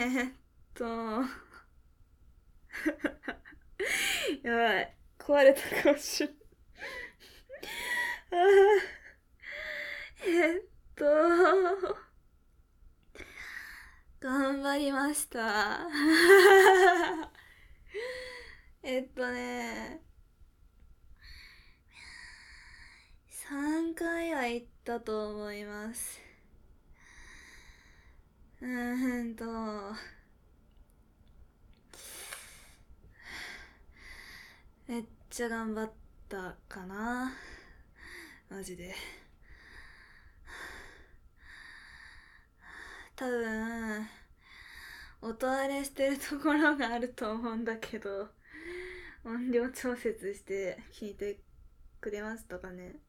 ーっとやばい、壊れたかもしれない。えーっと頑張りました。ね、3回は行ったと思います。めっちゃ頑張ったかな、マジで。多分音割れしてるところがあると思うんだけど、音量調節して聞いてくれましたかね。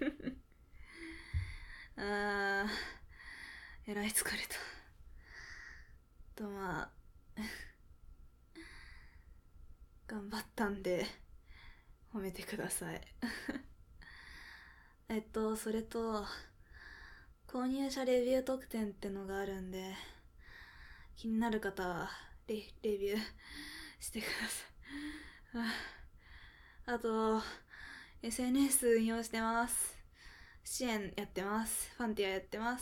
あー、えらい疲れた。まあ頑張ったんで褒めてください。それと購入者レビュー特典ってのがあるんで、気になる方はレビューしてください。あと SNS 運用してます。支援やってます。ファンティアやってます。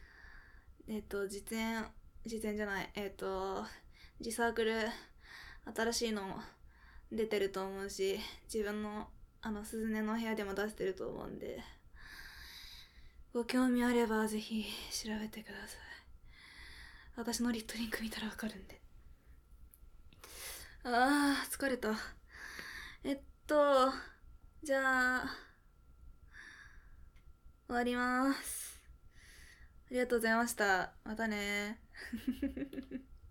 実演じゃない、自サークル新しいの出てると思うし、自分の鈴音の部屋でも出してると思うんで、ご興味あればぜひ調べてください。私のリットリンク見たらわかるんで。疲れた。じゃあ終わります。ありがとうございました。またね